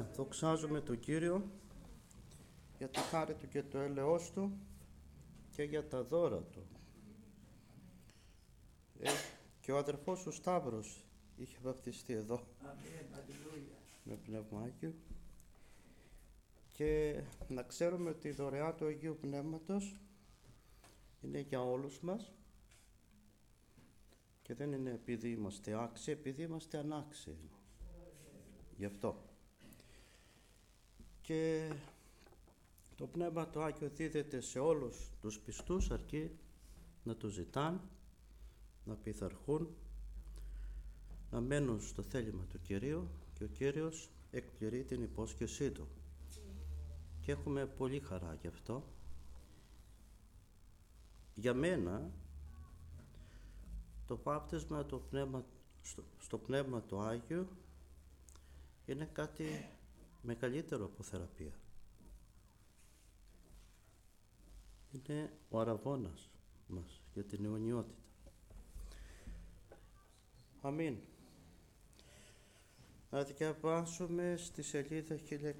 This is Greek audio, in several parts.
δοξάζουμε τον Κύριο για τη χάρη Του και το έλεος Του και για τα δώρα Του. Και ο αδερφός του Σταύρος είχε βαπτιστεί εδώ με Πνεύμα Άγιο. Και να ξέρουμε ότι η δωρεά του Αγίου Πνεύματος είναι για όλους μας και δεν είναι επειδή είμαστε άξιοι, επειδή είμαστε ανάξιοι. Γι' αυτό. Και το Πνεύμα το Άγιο δίδεται σε όλους τους πιστούς, αρκεί να το ζητάν, να πειθαρχούν, να μένουν στο θέλημα του Κυρίου και ο Κύριος εκπληρεί την υπόσχεσή Του. Και έχουμε πολύ χαρά γι' αυτό. Για μένα το βάπτισμα στο Πνεύμα το Άγιο είναι κάτι μεγαλύτερο από θεραπεία. Είναι ο αραβώνας μας για την αιωνιότητα. Αμήν. Να διαβάσουμε στη σελίδα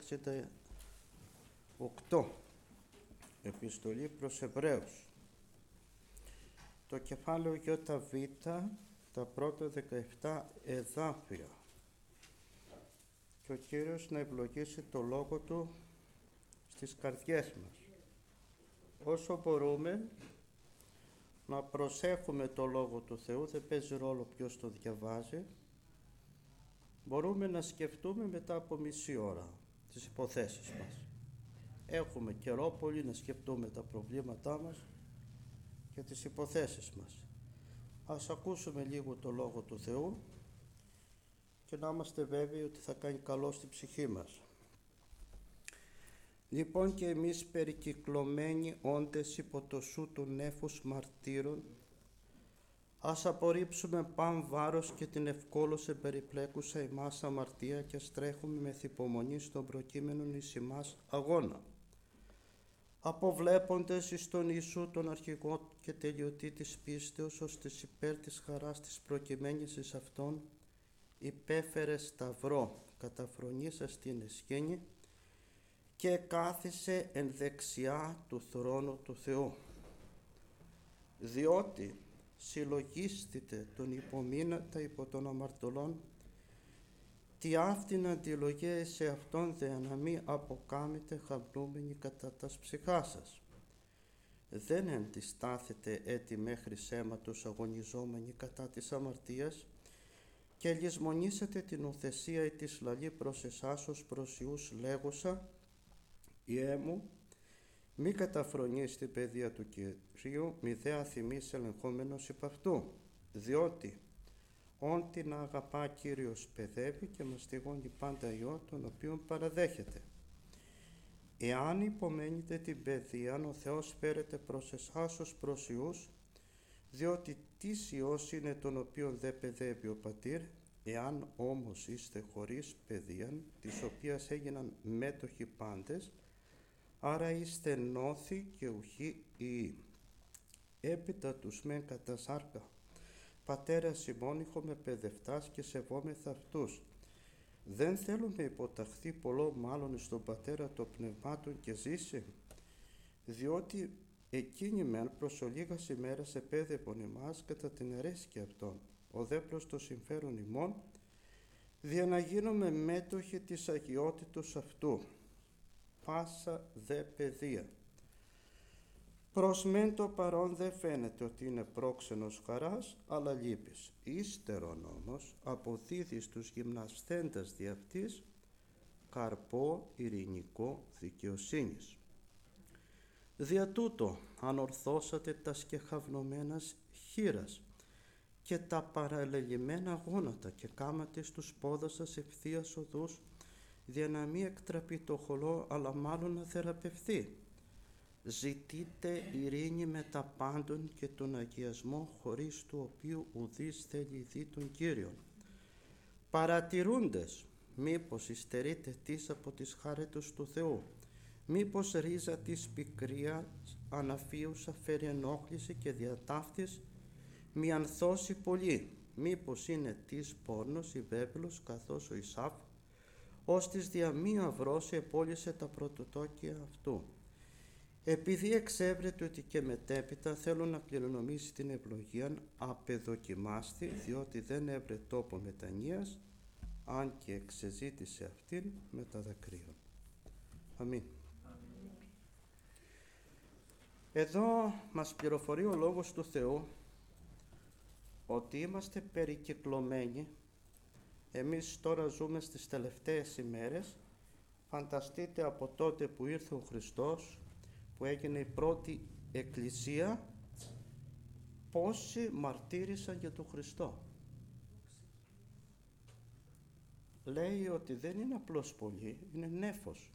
1068, επιστολή προς Εβραίους, το κεφάλαιο ΙΒ, τα πρώτα 17 εδάφια. Και ο Κύριος να ευλογήσει το Λόγο Του στις καρδιές μας. Όσο μπορούμε να προσέχουμε το Λόγο του Θεού, δεν παίζει ρόλο ποιος το διαβάζει. Μπορούμε να σκεφτούμε μετά από μισή ώρα τις υποθέσεις μας. Έχουμε καιρό πολύ να σκεφτούμε τα προβλήματά μας και τις υποθέσεις μας. Ας ακούσουμε λίγο το Λόγο του Θεού και να είμαστε βέβαιοι ότι θα κάνει καλό στην ψυχή μας. Λοιπόν, και εμείς περικυκλωμένοι όντες υπό το σου του νέφους μαρτύρων, ας απορρίψουμε παν βάρος και την ευκόλως εμπεριπλέκουσα ημάς αμαρτία και στρέχουμε με θυπομονή στον προκείμενον εις ημάς αγώνα. Αποβλέποντες εις τον Ιησού τον αρχηγό και τελειωτή της πίστεως, ώστε υπέρ της χαράς της προκειμένης εις Αυτόν υπέφερε σταυρό, καταφρονήσας την εσχήνη και κάθισε εν δεξιά του θρόνου του Θεού. Διότι συλλογίστητε τον υπομείνατα υπό των αμαρτωλών, τι αυτήν αντιλογέ σε Αυτόν δε να μη αποκάμετε χαμπνούμενοι κατά τας ψυχά σας. Δεν εντιστάθετε έτη μέχρι αίματος αγωνιζόμενοι κατά της αμαρτίας και λησμονήσετε την ουθεσία ή της λαλή προς εσάς ως προς Ιούς λέγουσα, Ιέ μου, μη καταφρονείς την παιδεία του Κυρίου, μη δε αθυμείς ελεγχόμενος υπ' αυτού, διότι όν την αγαπά Κύριος παιδεύει και μαστιγώνει πάντα Υιό, τον οποίον παραδέχεται. Εάν υπομένετε την παιδείαν, ο Θεός φέρεται προς εσάς ως προς Υιούς, διότι τις Υιός είναι τον οποίον δε παιδεύει ο Πατήρ. Εάν όμως είστε χωρίς παιδείαν, της οποίας έγιναν μέτοχοι πάντες, άρα είστε νόθοι και ουχοί Υιοί. Έπειτα τους μεν κατά σάρκα πατέρας ημών είχομαι παιδευτάς και σεβόμεθα αυτούς. Δεν θέλουμε υποταχθεί πολλό μάλλον στον Πατέρα των πνευμάτων και ζήσει, διότι εκείνοι μεν προς ολίγας ημέρας επέδευον ημάς κατά την αρέσκεια αυτών, ο δε προς το συμφέρον ημών, δια να γίνουμε μέτοχοι της αγιότητος αυτού. Πάσα δε παιδεία. Προς μεν το παρόν δε φαίνεται ότι είναι πρόξενος χαράς, αλλά λύπης. Ύστερον όμως αποδίδει στους γυμνασθέντας δι' αυτής καρπό ειρηνικό δικαιοσύνης. Δια τούτο ανορθώσατε τα σκεχαυνωμένας χείρας και τα παραλελειμμένα γόνατα και κάματε στους πόδας σας ευθείας οδούς, δια να μη εκτραπεί το χολό, αλλά μάλλον να θεραπευθεί. Ζητείτε ειρήνη με τα πάντων και τον αγιασμό, χωρίς του οποίου ουδής θέλει δει τον Κύριον. Παρατηρούντες, μήπως υστερείτε τις από τις χάριτος του Θεού, μήπως ρίζα της πικρίας αναφίουσα φέρει ενόχληση και διατάφτης μη ανθώσει πολύ, μήπως είναι της πόρνος η βέβαιλος καθώς ο Ισαύ, ως της δια μία βρός επόλυσε τα πρωτοτόκια αυτού. Επειδή εξέβρεται ότι και μετέπειτα θέλω να κληρονομήσει την ευλογία, απεδοκιμάστη, διότι δεν έβρε τόπο μετανοίας, αν και εξεζήτησε αυτήν με τα δακρύων. Αμήν. Εδώ μας πληροφορεί ο Λόγος του Θεού ότι είμαστε περικυκλωμένοι. Εμείς τώρα ζούμε στις τελευταίες ημέρες. Φανταστείτε από τότε που ήρθε ο Χριστός, που έγινε η πρώτη εκκλησία, πόσοι μαρτύρησαν για τον Χριστό. Λέει ότι δεν είναι απλώς πολλοί, είναι νέφος.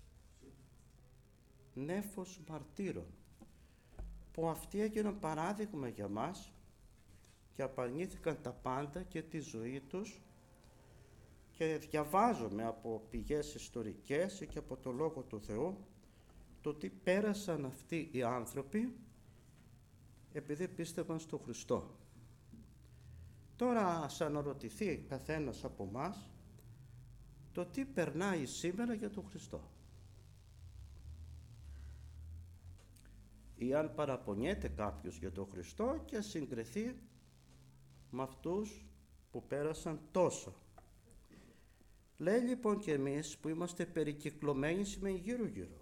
Νέφος μαρτύρων, που αυτοί έγιναν παράδειγμα για μας και απαρνήθηκαν τα πάντα και τη ζωή τους, και διαβάζουμε από πηγές ιστορικές και από το Λόγο του Θεού το τι πέρασαν αυτοί οι άνθρωποι επειδή πίστευαν στον Χριστό. Τώρα ας αναρωτηθεί καθένας από μας το τι περνάει σήμερα για τον Χριστό. Ή αν παραπονιέται κάποιος για τον Χριστό και συγκριθεί με αυτούς που πέρασαν τόσο. Λέει λοιπόν και εμείς που είμαστε περικυκλωμένοι σημαίνει γύρω-γύρω.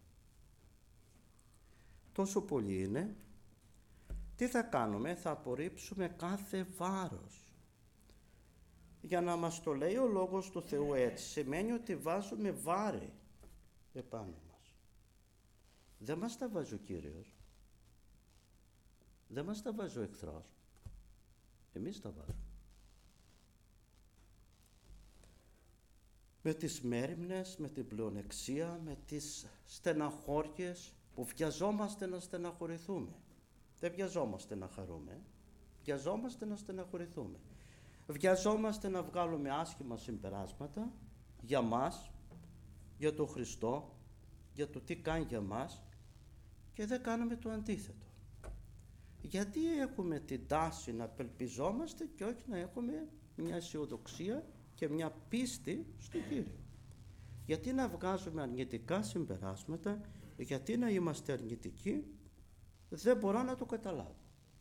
Τόσο πολύ είναι. Τι θα κάνουμε? Θα απορρίψουμε κάθε βάρος. Για να μας το λέει ο Λόγος του Θεού έτσι, σημαίνει ότι βάζουμε βάρη επάνω μας. Δεν μας τα βάζει ο Κύριος. Δεν μας τα βάζει ο εχθρός. Εμείς τα βάζουμε. Με τις μέριμνες, με την πλεονεξία, με τις στεναχώριες που βιαζόμαστε να στεναχωρηθούμε. Δεν βιαζόμαστε να χαρούμε, βιαζόμαστε να στεναχωρηθούμε. Βιαζόμαστε να βγάλουμε άσχημα συμπεράσματα για μας, για τον Χριστό, για το τι κάνει για μας, και δεν κάνουμε το αντίθετο. Γιατί έχουμε την τάση να απελπιζόμαστε και όχι να έχουμε μια αισιοδοξία και μια πίστη στον Κύριο? Γιατί να βγάζουμε αρνητικά συμπεράσματα, γιατί να είμαστε αρνητικοί? Δεν μπορώ να το καταλάβω.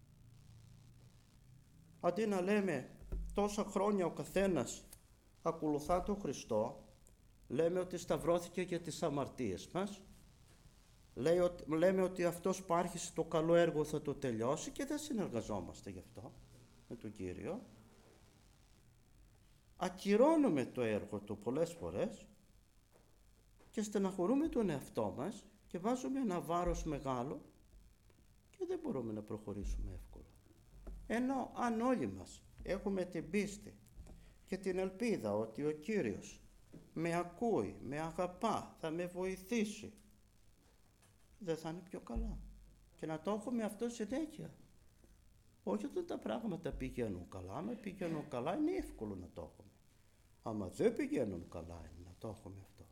Αντί να λέμε τόσα χρόνια ο καθένας ακολουθά τον Χριστό, λέμε ότι σταυρώθηκε για τις αμαρτίες μας, λέμε ότι αυτός που άρχισε το καλό έργο θα το τελειώσει, και δεν συνεργαζόμαστε γι' αυτό με τον Κύριο. Ακυρώνουμε το έργο του πολλές φορές και στεναχωρούμε τον εαυτό μας και βάζουμε ένα βάρος μεγάλο και δεν μπορούμε να προχωρήσουμε εύκολα. Ενώ αν όλοι μας έχουμε την πίστη και την ελπίδα ότι ο Κύριος με ακούει, με αγαπά, θα με βοηθήσει, δεν θα είναι πιο καλά? Και να το έχουμε αυτό συνέχεια. Όχι όταν τα πράγματα πηγαίνουν καλά. Άμα πηγαίνουν καλά είναι εύκολο να το έχουμε. Άμα δεν πηγαίνουν καλά είναι να το έχουμε αυτό.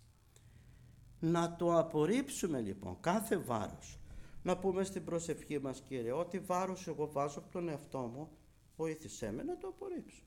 Να το απορρίψουμε λοιπόν κάθε βάρος. Να πούμε στην προσευχή μας: Κύριε, ό,τι βάρος εγώ βάζω από τον εαυτό μου, βοήθησέ με να το απορρίψω.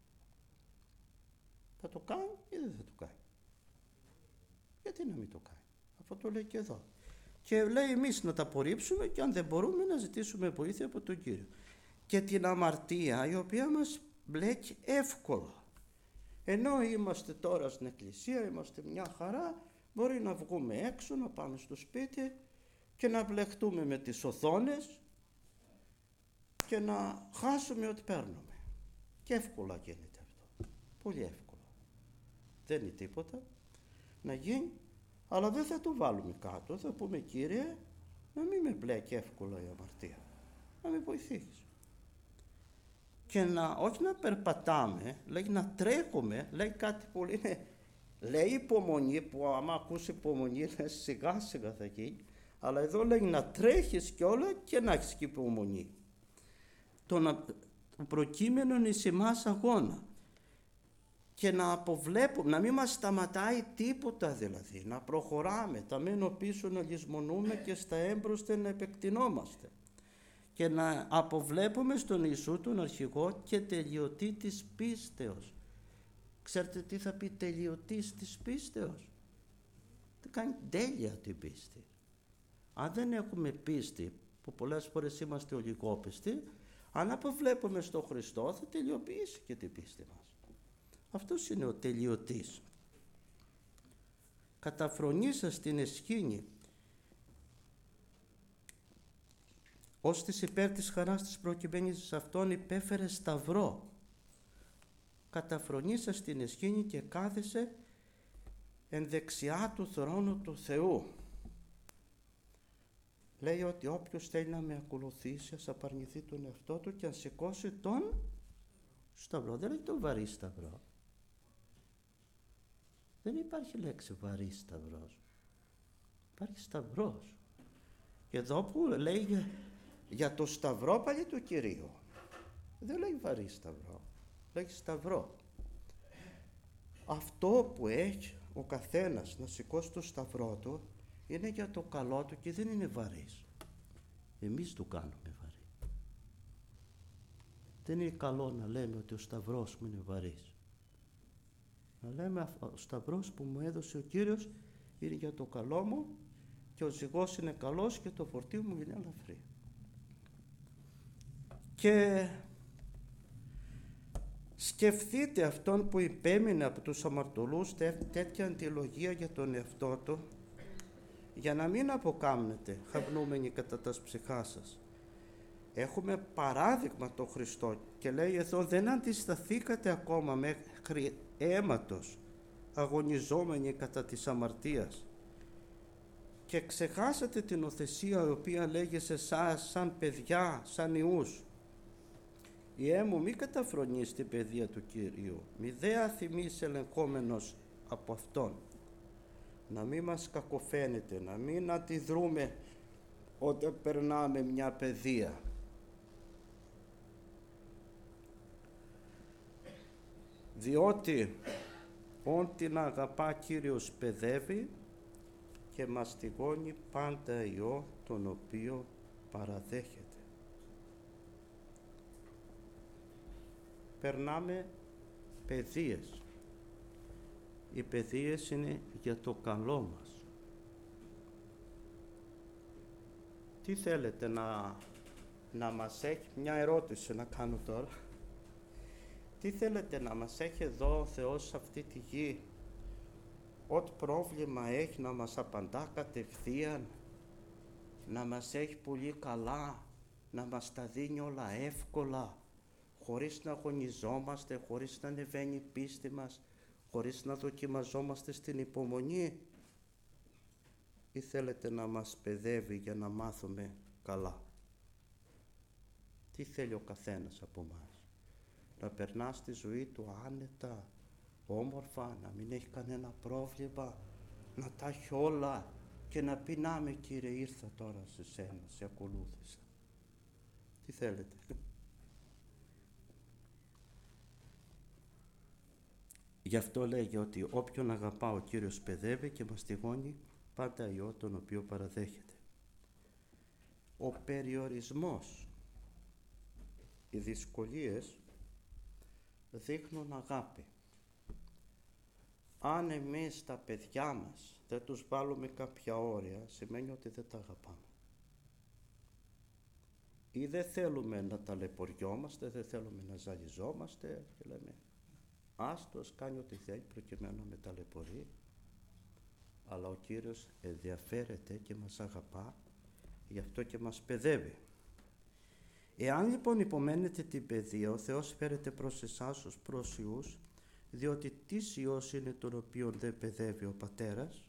Θα το κάνει ή δεν θα το κάνει? Γιατί να μην το κάνει? Αυτό το λέει και εδώ. Και λέει εμείς να τα απορρίψουμε, και αν δεν μπορούμε να ζητήσουμε βοήθεια από τον Κύριο. Και την αμαρτία η οποία μας μπλέκει εύκολα. Ενώ είμαστε τώρα στην εκκλησία, είμαστε μια χαρά, μπορεί να βγούμε έξω, να πάμε στο σπίτι και να μπλεχτούμε με τις οθόνες και να χάσουμε ό,τι παίρνουμε. Και εύκολα γίνεται αυτό. Πολύ εύκολα. Δεν είναι τίποτα να γίνει, αλλά δεν θα το βάλουμε κάτω. Θα πούμε: Κύριε, να μην με μπλέκει εύκολα η αμαρτία. Να με βοηθήσεις. Και όχι να περπατάμε, λέει να τρέχουμε, λέει κάτι πολύ, λέει υπομονή, που άμα ακούσει υπομονή λέει σιγά σιγά θα γίνει, αλλά εδώ λέει να τρέχεις κιόλα και να έχεις και υπομονή. Το προκείμενο εις εμάς αγώνα. Και να αποβλέπουμε, να μην μας σταματάει τίποτα δηλαδή, να προχωράμε, τα μένω πίσω να λησμονούμε και στα έμπροσθε να επεκτηνόμαστε. Και να αποβλέπουμε στον Ιησού τον αρχηγό και τελειωτή της πίστεως. Ξέρετε τι θα πει τελειωτής της πίστεως? Τι κάνει τέλεια την πίστη. Αν δεν έχουμε πίστη, που πολλές φορές είμαστε ολιγόπιστοι, αν αποβλέπουμε στον Χριστό θα τελειοποιήσει και την πίστη μας. Αυτός είναι ο τελειωτής. Καταφρονήσα στην εσχήνη, ως της υπέρ της χαράς της προκειμένης σε αυτόν υπέφερε σταυρό. Καταφρονήσα στην εσχήνη και κάθισε εν δεξιά του θρόνου του Θεού. Λέει ότι όποιος θέλει να με ακολουθήσει, ας απαρνηθεί τον εαυτό του και αν σηκώσει τον σταυρό. Δεν λέει τον βαρύ σταυρό. Δεν υπάρχει λέξη βαρύ σταυρός. Υπάρχει σταυρός. Και εδώ που λέει για το σταυρό πάλι του Κυρίου, δεν λέει βαρύ σταυρό, λέει σταυρό. Αυτό που έχει ο καθένας να σηκώσει το σταυρό του είναι για το καλό του και δεν είναι βαρύς. Εμείς του κάνουμε βαρύ. Δεν είναι καλό να λέμε ότι ο σταυρός μου είναι βαρύς. Να λέμε ο σταυρός που μου έδωσε ο Κύριος είναι για το καλό μου και ο ζυγός είναι καλός και το φορτίο μου είναι ελαφρύ. Και σκεφτείτε αυτόν που υπέμεινε από τους αμαρτωλούς τέτοια αντιλογία για τον εαυτό του, για να μην αποκάμνετε χαυνούμενοι κατά τας ψυχάς σας. Έχουμε παράδειγμα τον Χριστό και λέει εδώ δεν αντισταθήκατε ακόμα μέχρι αίματος αγωνιζόμενοι κατά της αμαρτίας και ξεχάσατε την οθεσία η οποία λέγει σε εσάς σαν παιδιά, σαν ιούς. Ιέ μου μη καταφρονείς την παιδεία του Κυρίου, μη δε αθυμείς ελεγχόμενος από Αυτόν. Να μην μας κακοφαίνεται, να μην αντιδρούμε όταν περνάμε μια παιδεία. Διότι όν την αγαπά Κύριος παιδεύει και μαστιγώνει πάντα ιό τον οποίο παραδέχεται. Περνάμε παιδείες. Οι παιδείες είναι για το καλό μας. Τι θέλετε να μας έχει, μια ερώτηση να κάνω τώρα. Τι θέλετε να μας έχει εδώ ο Θεός σε αυτή τη γη, ό,τι πρόβλημα έχει να μας απαντά κατευθείαν, να μας έχει πολύ καλά, να μας τα δίνει όλα εύκολα, χωρίς να αγωνιζόμαστε, χωρίς να ανεβαίνει η πίστη μας, χωρίς να δοκιμαζόμαστε στην υπομονή, ή θέλετε να μας παιδεύει για να μάθουμε καλά? Τι θέλει ο καθένας από μας? Να περνά στη ζωή του άνετα, όμορφα, να μην έχει κανένα πρόβλημα, να τα έχει όλα και να πει να με Κύριε ήρθα τώρα σε σένα, σε ακολούθησα. Τι θέλετε? Γι' αυτό λέγει ότι όποιον αγαπά ο Κύριος παιδεύει και μαστιγώνει πάντα ιό τον οποίο παραδέχεται. Ο περιορισμός, οι δυσκολίες δείχνουν αγάπη. Αν εμείς τα παιδιά μας δεν τους βάλουμε κάποια όρια, σημαίνει ότι δεν τα αγαπάμε. Ή δεν θέλουμε να ταλαιπωριόμαστε, δεν θέλουμε να ζαλιζόμαστε και λέμε άστος κάνει ό,τι θέλει προκειμένου να με ταλαιπωρεί, αλλά ο Κύριος ενδιαφέρεται και μας αγαπά, γι' αυτό και μας παιδεύει. Εάν λοιπόν υπομένετε την παιδεία, ο Θεός φέρεται προς εσάς ως προς ιούς, διότι τι ιός είναι τον οποίο δεν παιδεύει ο Πατέρας?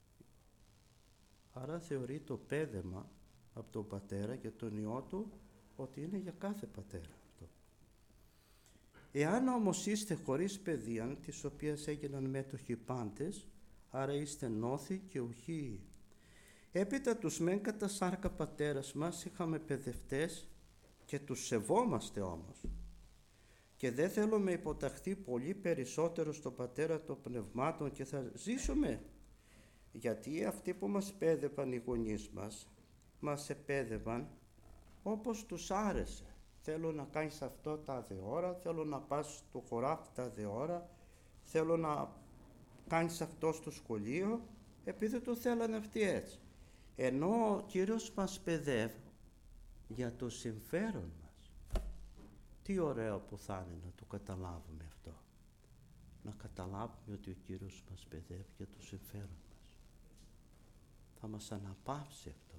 Άρα θεωρεί το πέδεμα από τον Πατέρα και τον Υιό Του ότι είναι για κάθε πατέρα αυτό. Εάν όμως είστε χωρίς παιδεία, της οποίας έγιναν μέτοχοι πάντες, άρα είστε νόθοι και ουχοί. Έπειτα τους μεν κατά σάρκα πατέρας μας είχαμε παιδευτές και τους σεβόμαστε όμως. Και δεν θέλουμε υποταχθεί πολύ περισσότερο στον Πατέρα των Πνευμάτων και θα ζήσουμε. Γιατί αυτοί που μας πέδευαν οι γονείς μας επέδευαν όπως τους άρεσε. Θέλω να κάνεις αυτό τα δε ώρα, θέλω να πας στο χωράφι τα δε ώρα, θέλω να κάνεις αυτό στο σχολείο, επειδή το θέλανε αυτοί έτσι. Ενώ ο Κύριος μας παιδεύει για το συμφέρον μας. Τι ωραίο που θα είναι να το καταλάβουμε αυτό. Να καταλάβουμε ότι ο Κύριος μας παιδεύει για το συμφέρον μας. Θα μας αναπαύσει αυτό.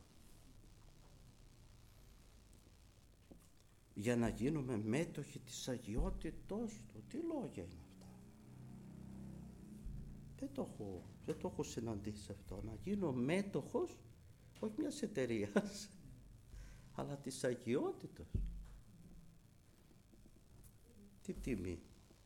Για να γίνουμε μέτοχοι της αγιότητός Του. Τι λόγια είναι αυτά. Δεν το έχω συναντήσει αυτό. Να γίνω μέτοχος, όχι μιας εταιρείας, αλλά της αγιότητος. Τι τιμή.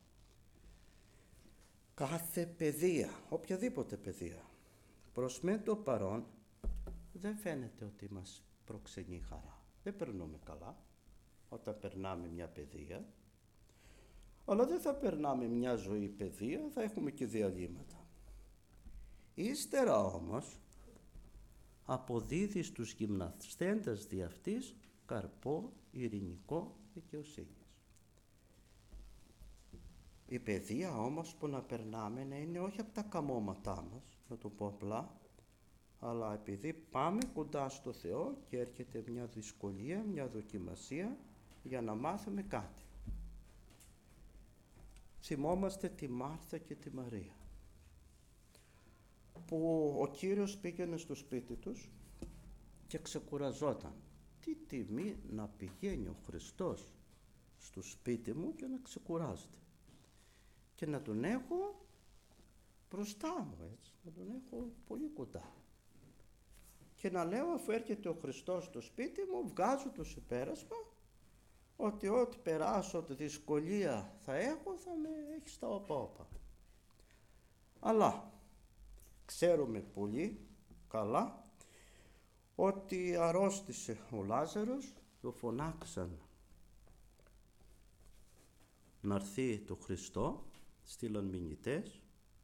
Κάθε παιδεία, οποιαδήποτε παιδεία, προς μεν το παρόν, δεν φαίνεται ότι μας προξενεί χαρά. Δεν περνούμε καλά όταν περνάμε μια παιδεία, αλλά δεν θα περνάμε μια ζωή παιδεία, θα έχουμε και διαλύματα. Ύστερα όμως αποδίδει στους γυμνασθέντας δι' αυτής καρπό ειρηνικό δικαιοσύνης. Η παιδεία όμως που να περνάμε να είναι όχι από τα καμώματά μας, να το πω απλά, αλλά επειδή πάμε κοντά στο Θεό και έρχεται μια δυσκολία, μια δοκιμασία για να μάθουμε κάτι. Θυμόμαστε τη Μάρθα και τη Μαρία, που ο Κύριος πήγαινε στο σπίτι τους και ξεκουραζόταν. Τι τιμή να πηγαίνει ο Χριστός στο σπίτι μου και να ξεκουράζεται και να τον έχω μπροστά μου, έτσι, να τον έχω πολύ κοντά και να λέω, αφού έρχεται ο Χριστός στο σπίτι μου, βγάζω το συμπέρασμα ότι ό,τι περάσω, ό,τι δυσκολία θα έχω, θα με έχει στα όπα-όπα. Αλλά ξέρουμε πολύ καλά ότι αρρώστησε ο Λάζαρος, το φωνάξαν να έρθει το Χριστό, στείλαν μηνυτές.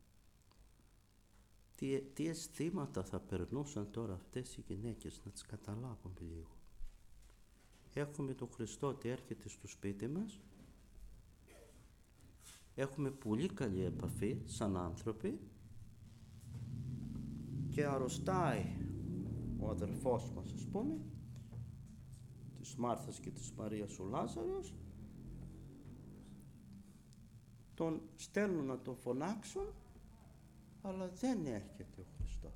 Τι αισθήματα θα περνούσαν τώρα αυτές οι γυναίκες, να τις καταλάβουμε λίγο. Έχουμε τον Χριστό ότι έρχεται στο σπίτι μας, έχουμε πολύ καλή επαφή σαν άνθρωποι και αρρωστάει ο αδερφός μας, ας πούμε, της Μάρθας και της Μαρίας, ο Λάζαρος, τον στέλνουν να τον φωνάξουν, αλλά δεν έρχεται ο Χριστός.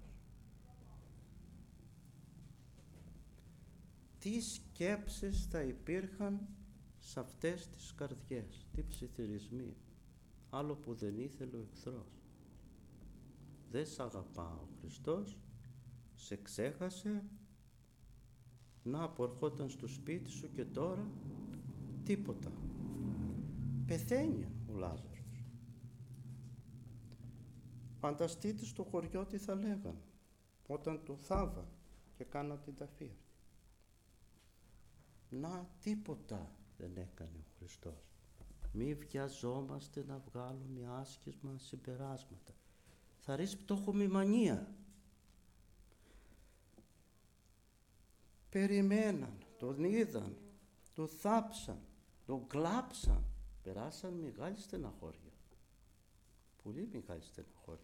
Τι σκέψεις θα υπήρχαν σε αυτές τις καρδιές, τι ψιθυρισμοί, άλλο που δεν ήθελε ο εχθρός. Δεν σ' αγαπά ο Χριστός, σε ξέχασε, να που ερχόταν στο σπίτι σου και τώρα τίποτα. Πεθαίνει ο Λάζαρος. Φανταστείτε στο χωριό τι θα λέγαν όταν του θάβαν και κάναν την ταφή αυτή. Να, τίποτα δεν έκανε ο Χριστός. Μη βιαζόμαστε να βγάλουμε άσχημα συμπεράσματα. Θα ρίξει που το έχουμε μανία. Περιμέναν, τον είδαν, τον θάψαν, τον κλάψαν. Περάσαν μεγάλη στεναχώρια. Πολύ μεγάλη στεναχώρια.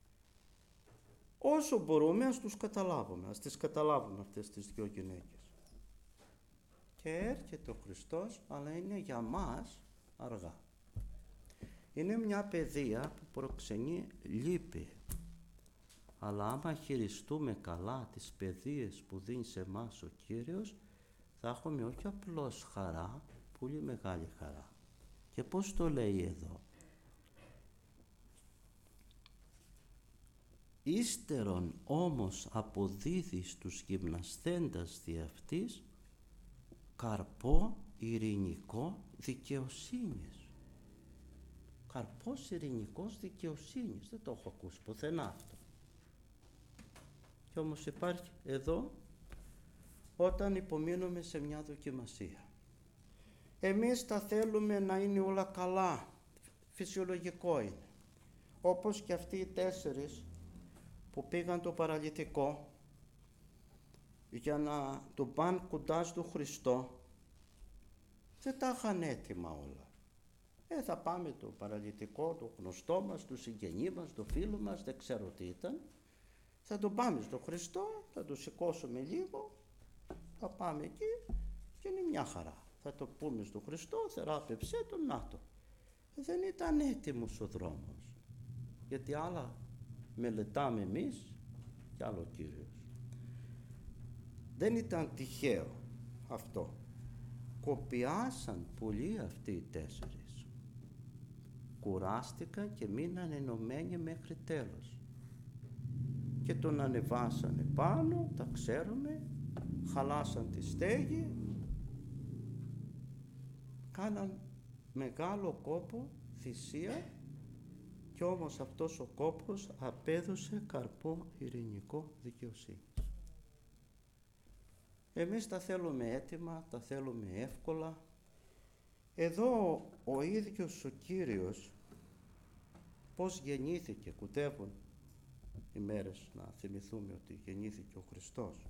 Όσο μπορούμε ας τους καταλάβουμε, ας τις καταλάβουμε αυτές τις δύο γυναίκες. Και έρχεται ο Χριστός, αλλά είναι για μας αργά. Είναι μια παιδεία που προξενεί λύπη. Αλλά άμα χειριστούμε καλά τις παιδείες που δίνει σε εμάς ο Κύριος, θα έχουμε όχι απλώς χαρά, πολύ μεγάλη χαρά. Και πώς το λέει εδώ? Ύστερον όμως αποδίδει στους γυμνασθέντας δι' αυτής καρπό ειρηνικό δικαιοσύνης. Καρπός ειρηνικός δικαιοσύνης. Δεν το έχω ακούσει πουθενά αυτό. Και όμως υπάρχει εδώ όταν υπομείνουμε σε μια δοκιμασία. Εμείς τα θέλουμε να είναι όλα καλά. Φυσιολογικό είναι. Όπως και αυτοί οι 4 που πήγαν το παραλυτικό για να τον πάνε κοντά στο Χριστό, δεν τα είχαν έτοιμα όλα. Θα πάμε το παραλυτικό, το γνωστό μας, το συγγενή μας, το φίλο μας, δεν ξέρω τι ήταν. Θα τον πάμε στο Χριστό, θα το σηκώσουμε λίγο, θα πάμε εκεί και είναι μια χαρά. Θα το πούμε στο Χριστό, θεράπευσέ τον, να το. Δεν ήταν έτοιμος ο δρόμος, γιατί άλλα μελετάμε εμείς και άλλο ο Κύριος. Δεν ήταν τυχαίο αυτό. Κοπιάσαν πολλοί αυτοί οι 4. Κουράστηκαν και μείναν ενωμένοι μέχρι τέλος. Και τον ανεβάσανε πάνω, τα ξέρουμε, χαλάσαν τη στέγη, κάναν μεγάλο κόπο, θυσία, κι όμως αυτός ο κόπος απέδωσε καρπό ειρηνικό δικαιοσύνης. Εμείς τα θέλουμε έτοιμα, τα θέλουμε εύκολα. Εδώ ο ίδιος ο Κύριος πώς γεννήθηκε, κουτεύουν οι μέρες να θυμηθούμε ότι γεννήθηκε ο Χριστός.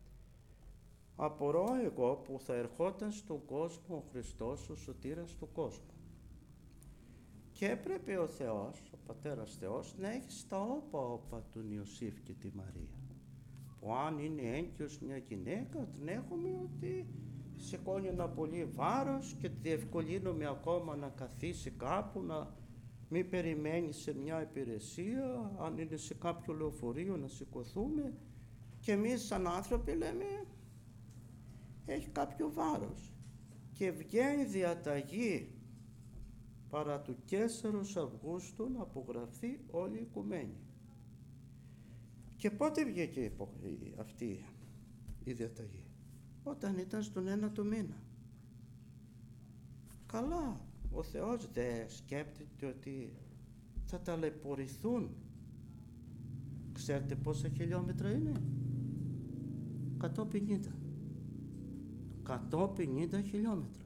Απορώ εγώ που θα ερχόταν στον κόσμο ο Χριστός, ο σωτήρας του κόσμου. Και έπρεπε ο Θεός, ο Πατέρας Θεός, να έχει στα όπα τον Ιωσήφ και τη Μαρία. Που αν είναι έγκυος μια γυναίκα, την έχουμε ότι σηκώνει ένα πολύ βάρος και τη διευκολύνουμε ακόμα να καθίσει κάπου, να μην περιμένει σε μια υπηρεσία, αν είναι σε κάποιο λεωφορείο να σηκωθούμε, και εμείς σαν άνθρωποι λέμε έχει κάποιο βάρος. Και βγαίνει διαταγή παρά του 4 Αυγούστου να απογραφεί όλη η οικουμένη. Και πότε βγήκε αυτή η διαταγή? Όταν ήταν στον 1ο μήνα. Καλά, ο Θεός δεν σκέπτεται ότι θα ταλαιπωρηθούν. Ξέρετε πόσα χιλιόμετρα είναι? 150 χιλιόμετρα.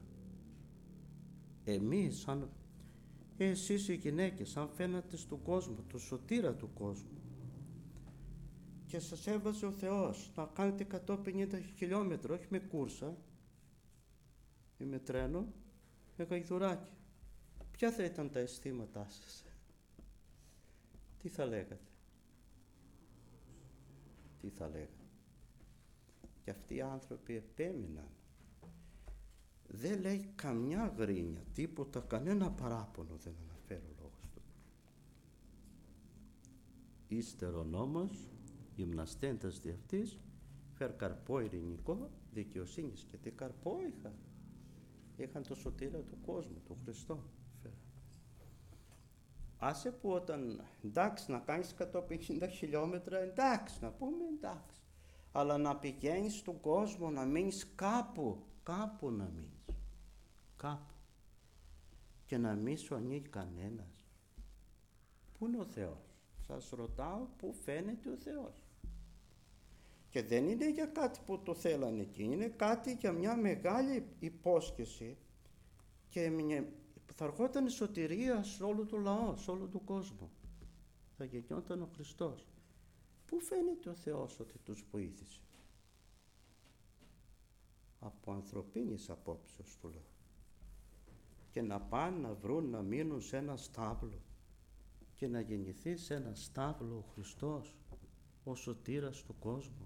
Εμείς, εσείς οι γυναίκες, αν φαίνατε στον κόσμο, το σωτήρα του κόσμου, και σας έβαζε ο Θεός να κάνετε 150 χιλιόμετρα, όχι με κούρσα ή με τρένο, με γαϊδουράκι, ποια θα ήταν τα αισθήματά σας? Τι θα λέγατε? Τι θα λέγατε? Και αυτοί οι άνθρωποι επέμειναν. Δεν λέει καμιά γρίνια, τίποτα, κανένα παράπονο δεν αναφέρει ο λόγος του. Ύστερον όμως, γυμναστέντας δι' αυτής, φέρ καρπό ειρηνικό δικαιοσύνης. Και τι καρπό είχαν? Είχαν το σωτήρα του κόσμου, τον Χριστό. Άσε που όταν, εντάξει, να κάνεις 150 χιλιόμετρα, εντάξει, να πούμε εντάξει. Αλλά να πηγαίνεις στον κόσμο, να μείνεις κάπου να μείνεις. Κάπου. Και να μην σου ανοίγει κανένας. Πού είναι ο Θεός? Σας ρωτάω, πού φαίνεται ο Θεός? Και δεν είναι για κάτι που το θέλανε εκεί, είναι κάτι για μια μεγάλη υπόσχεση και θα ερχόταν η σωτηρία σε όλο το λαό, σε όλο τον κόσμο. Θα γεννιόταν ο Χριστός. Πού φαίνεται ο Θεός ότι τους βοήθησε? Από ανθρωπίνης απόψεως του λέω. Και να πάνε να βρουν να μείνουν σε ένα στάβλο και να γεννηθεί σε ένα στάβλο ο Χριστός, ο σωτήρας του κόσμου.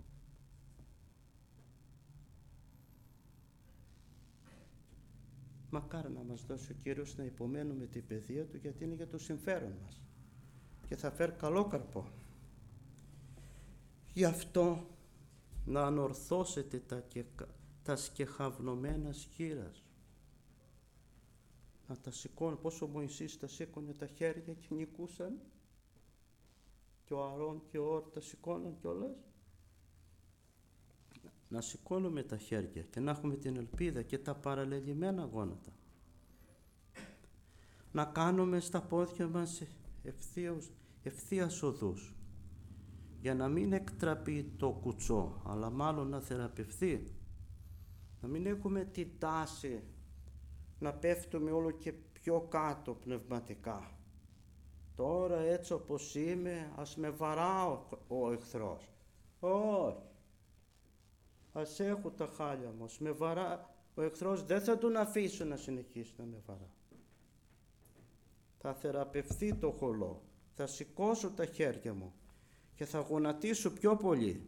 Μακάρι να μας δώσει ο Κύριος να υπομένουμε την παιδεία Του, γιατί είναι για το συμφέρον μας και θα φέρει καλό καρπό. Γι' αυτό να ανορθώσετε τα σκεχαυνωμένα σχήρας, να τα σηκώνουν. Πόσο ο Μωυσής τα σήκωνε τα χέρια και νικούσαν, και ο Αρών και ο Όρ τα σηκώναν κιόλας. Να σηκώνουμε τα χέρια και να έχουμε την ελπίδα και τα παραλληλημένα γόνατα. Να κάνουμε στα πόδια μας ευθείας οδούς, για να μην εκτραπεί το κουτσό, αλλά μάλλον να θεραπευθεί. Να μην έχουμε τη τάση να πέφτουμε όλο και πιο κάτω πνευματικά. Τώρα έτσι όπως είμαι, ας με βαρά ο εχθρός. Όχι. Ας έχω τα χάλια μου, ας με βαρά ο εχθρός, δεν θα τον αφήσω να συνεχίσει να με βαρά. θα θεραπευθεί το χολό, θα σηκώσω τα χέρια μου και θα γονατίσω πιο πολύ.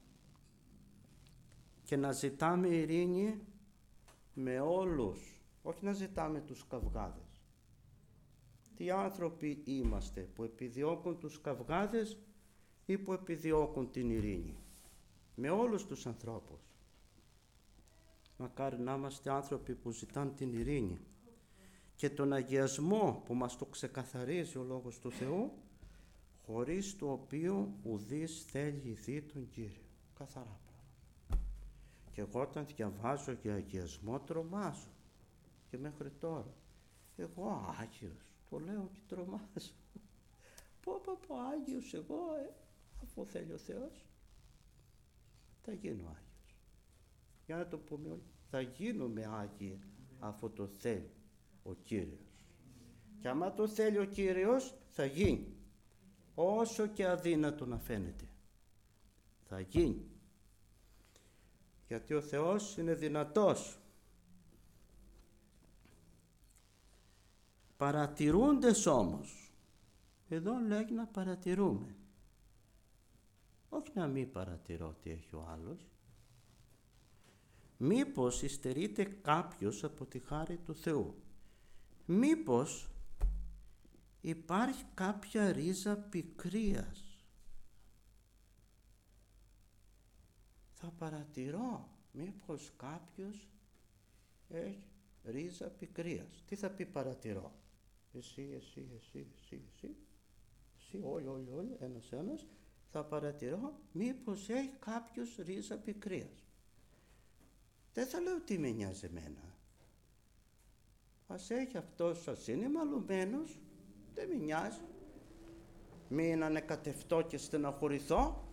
Και να ζητάμε ειρήνη με όλους, όχι να ζητάμε τους καυγάδες. Τι άνθρωποι είμαστε που επιδιώκουν τους καυγάδες ή που επιδιώκουν την ειρήνη? Με όλους τους ανθρώπους. Μακάρι να είμαστε άνθρωποι που ζητάνε την ειρήνη και τον αγιασμό που μας το ξεκαθαρίζει ο Λόγος του Θεού, χωρίς το οποίο ουδής θέλει δει τον Κύριο. Καθαρά πράγματα. Και εγώ όταν διαβάζω για αγιασμό τρομάζω, και μέχρι τώρα. Εγώ Άγιος, το λέω και τρομάζω. Πω Άγιος εγώ, αφού θέλει ο Θεός, θα γίνω Άγιος. Για να το πούμε όλοι, θα γίνουμε Άγιοι αφού το θέλει ο Κύριος. Και άμα το θέλει ο Κύριος θα γίνει, όσο και αδύνατο να φαίνεται. Θα γίνει. Γιατί ο Θεός είναι δυνατός. Παρατηρούντες όμως, εδώ λέγει να παρατηρούμε, όχι να μην παρατηρώ τι έχει ο άλλος. Μήπως υστερείται κάποιος από τη χάρη του Θεού? Μήπως υπάρχει κάποια ρίζα πικρίας? Θα παρατηρώ, μήπως κάποιος έχει ρίζα πικρίας. Τι θα πει παρατηρώ? Εσύ, όλοι, ένας, θα παρατηρώ μήπως έχει κάποιος ρίζα πικρίας. Δεν θα λέω τι με νοιάζει εμένα. Ας έχει αυτός, ας είναι μαλωμένος, δεν με νοιάζει. Μην ανεκατευτώ και στεναχωρηθώ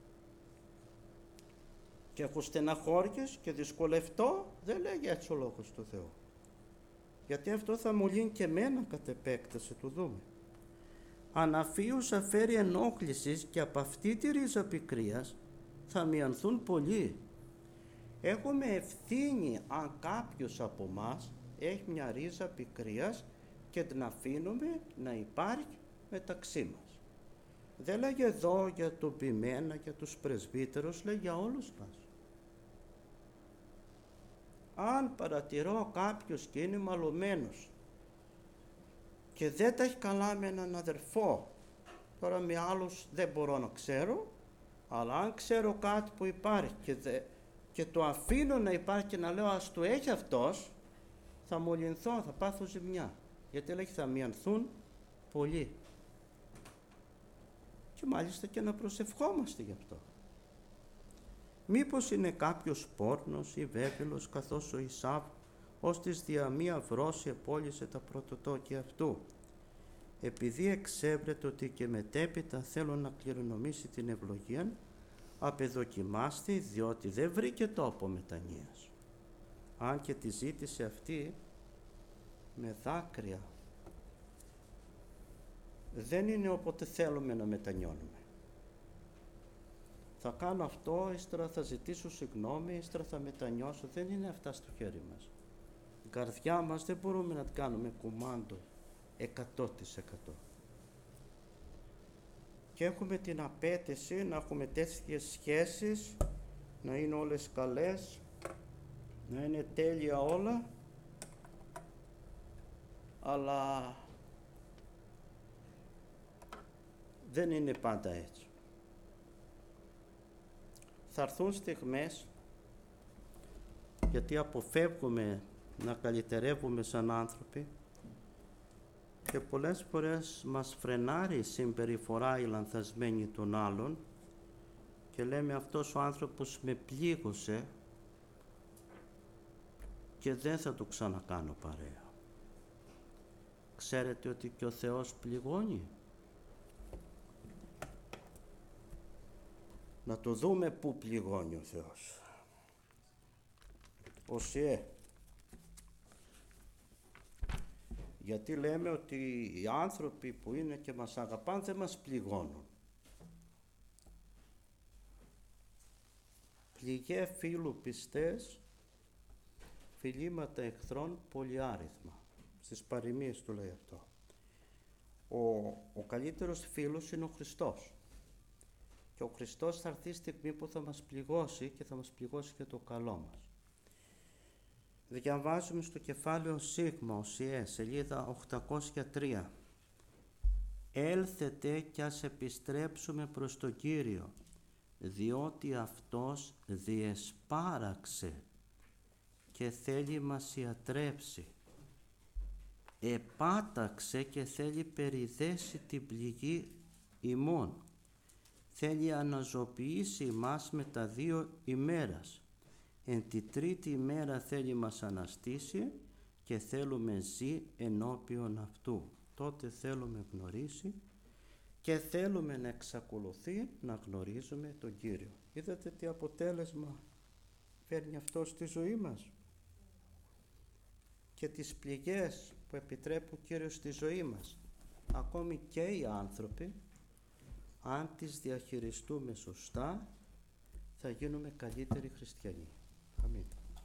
και έχω στεναχώριες και δυσκολευτώ, δεν λέγει έτσι ο Λόγος του Θεού. Γιατί αυτό θα μου λύνει και εμένα κατ' επέκταση, του δούμε. Αναφίουσα φέρει ενόχλησης και από αυτή τη ρίζα πικρίας θα μειανθούν πολλοί. Έχουμε ευθύνη αν κάποιος από μας έχει μια ρίζα πικρίας και την αφήνουμε να υπάρχει μεταξύ μας. Δεν λέγει εδώ για τον ποιμένα, για τους πρεσβύτερους, λέει για όλους μας. Αν παρατηρώ κάποιος και είναι μαλωμένος και δεν τα έχει καλά με έναν αδερφό, τώρα με άλλους δεν μπορώ να ξέρω, αλλά αν ξέρω κάτι που υπάρχει και το αφήνω να υπάρχει και να λέω ας το έχει αυτός, θα μολυνθώ, θα πάθω ζημιά. Γιατί λέει θα μειανθούν πολλοί. Και μάλιστα και να προσευχόμαστε γι' αυτό. Μήπως είναι κάποιος πόρνος ή βέβαιλος, καθώς ο Ισάβ ως της δια μία βρώση επόλυσε τα πρωτοτόκια αυτού, επειδή εξέβρεται ότι και μετέπειτα θέλω να κληρονομήσει την ευλογία, απεδοκιμάστη, διότι δεν βρήκε τόπο μετανοίας, αν και τη ζήτησε αυτή με δάκρυα. Δεν είναι όποτε θέλουμε να μετανιώνουμε. Θα κάνω αυτό, ύστερα θα ζητήσω συγγνώμη, ύστερα θα μετανιώσω. Δεν είναι αυτά στο χέρι μας. Η καρδιά μας δεν μπορούμε να την κάνουμε κουμάντο 100%. Και έχουμε την απέτηση να έχουμε τέτοιες σχέσεις, να είναι όλες καλές, να είναι τέλεια όλα, αλλά δεν είναι πάντα έτσι. Θα έρθουν στιγμές, γιατί αποφεύγουμε να καλυτερεύουμε σαν άνθρωποι και πολλές φορές μας φρενάρει η συμπεριφορά η λανθασμένη των άλλων και λέμε αυτός ο άνθρωπος με πλήγωσε και δεν θα το ξανακάνω παρέα. Ξέρετε ότι και ο Θεός πληγώνει? Να το δούμε πού πληγώνει ο Θεός. Οσιέ. Γιατί λέμε ότι οι άνθρωποι που είναι και μας αγαπάνε δεν μας πληγώνουν. Πληγέ φίλου πιστές, φιλήματα εχθρών πολυάριθμα. Στις παροιμίες του λέει αυτό. Ο καλύτερος φίλος είναι ο Χριστός. Και ο Χριστός θα έρθει στιγμή που θα μας πληγώσει και θα μας πληγώσει και το καλό μας. Διαβάζουμε στο κεφάλαιο Σίγμα, Οσιέ, σελίδα 803. «Έλθετε κι ας επιστρέψουμε προς τον Κύριο, διότι Αυτός διεσπάραξε και θέλει μας ιατρέψει. Επάταξε και θέλει περιδέσει την πληγή ημών. Θέλει αναζωοποιήσει μας με τα 2 ημέρας. Εν τη 3η ημέρα θέλει μας αναστήσει και θέλουμε ζει ενώπιον Αυτού. Τότε θέλουμε γνωρίσει και θέλουμε να εξακολουθεί να γνωρίζουμε τον Κύριο». Είδατε τι αποτέλεσμα φέρνει αυτό στη ζωή μας? Και τις πληγές που επιτρέπει ο Κύριος στη ζωή μας, ακόμη και οι άνθρωποι, αν τις διαχειριστούμε σωστά, θα γίνουμε καλύτεροι χριστιανοί. Αμήν.